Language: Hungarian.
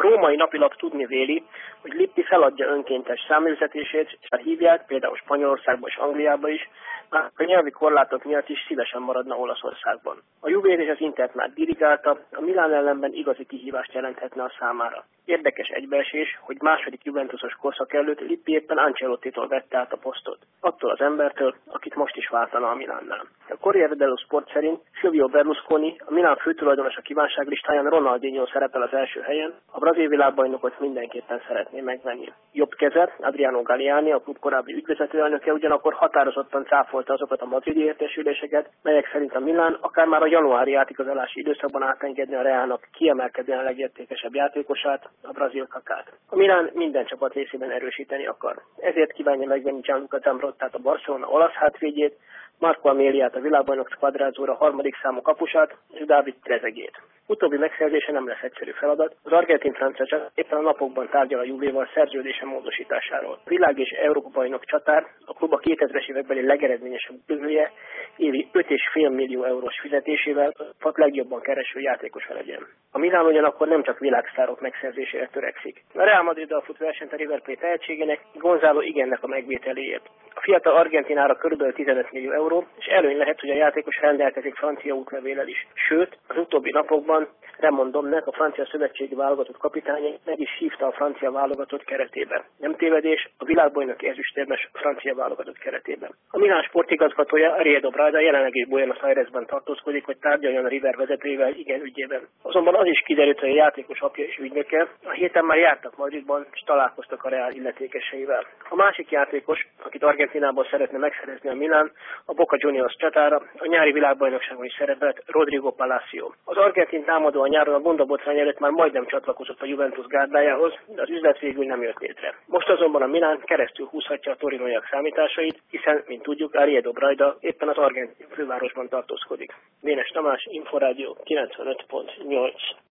római napilap tudni véli, hogy Lippi feladja önkéntes száműzetését, és hívják, például Spanyolországban és Angliában is, már a nyelvi korlátok miatt is szívesen maradna Olaszországban. A Juvét és az Intert már dirigálta, a Milán ellenben igazi kihívást jelenthetne a számára. Érdekes egybeesés, hogy második Juventusos korszak előtt Lippi éppen Ancelottitól vette át a posztot. Attól az embertől, akit most is váltana a Milánnál. A Corriere dello Sport szerint Silvio Berlusconi, a Milán főtulajdonos a kívánságlistáján Ronaldinho szerepel az első helyen, a brazil világbajnokot mindenképpen szeretné megvenni. Jobb keze, Adriano Galliani, a klub korábbi ügyvezetőelnöke ugyanakkor határozottan cáfolta azokat a madridi értesüléseket, melyek szerint a Milán akár már a januári átigazolási időszakban átengedni a Realnak kiemelkedően legértékesebb játékosát, a brazil Kakát. A Milán minden csapat részében erősíteni akar. Ezért kívánja megvenni Gianluca Zambrottát, a Barcelona olasz hátvédjét, Marco Améliát, a világbajnok Squadrázzóra harmadik számú kapusát, és Dávid Trezeguét. Utóbbi megszerzése nem lesz egyszerű feladat. Az argentin-francia csapat éppen a napokban tárgyal a Juvéval szerződése módosításáról. A világ és Európa bajnok csatár, a klub a 2000-es évekbeli legeredményesebb jövője évi 5,5 millió eurós fizetésével a legjobban kereső játékosa legyen. A Milán ugyanakkor nem csak világsztárok megszerzésére törekszik. A Real Madriddal fut versenyt a River Plate tehetségének, Gonzalo Higuainnek a megvételéért. A fiatal argentinára kb. 15 millió euró, és előny lehet, hogy a játékos rendelkezik francia útlevéllel is. Sőt, az utóbbi napokban Raymond Domenech, a francia szövetségi válogatott kapitánya meg is hívta a francia válogatott keretében. Nem tévedés, a világbajnoki ezüstérmes francia válogatott keretében. A Milán sportigazgatója Ariel Braida jelenleg is Buenos Airesben tartózkodik, hogy tárgyaljon a River vezetőivel igen ügyében. Azonban az is kiderült, hogy a játékos apja és ügynöke a héten már jártak Madridban, és találkoztak a Real illetékeseivel. A másik játékos, akit Argentinából szeretne megszerezni a Milán, a Boca Juniors csatára, a nyári világbajnokságon is szerepelt Rodrigo Palacio. Az argentin támadó a nyáron a bundabotrány előtt már majdnem csatlakozott a Juventus gárdájához, de az üzlet végül nem jött létre. Most azonban a Milán keresztül húzhatja a torinóiak számításait, hiszen, mint tudjuk, Ariel Braida éppen az argentin fővárosban tartózkodik. Vénes Tamás, Inforádió 95.8.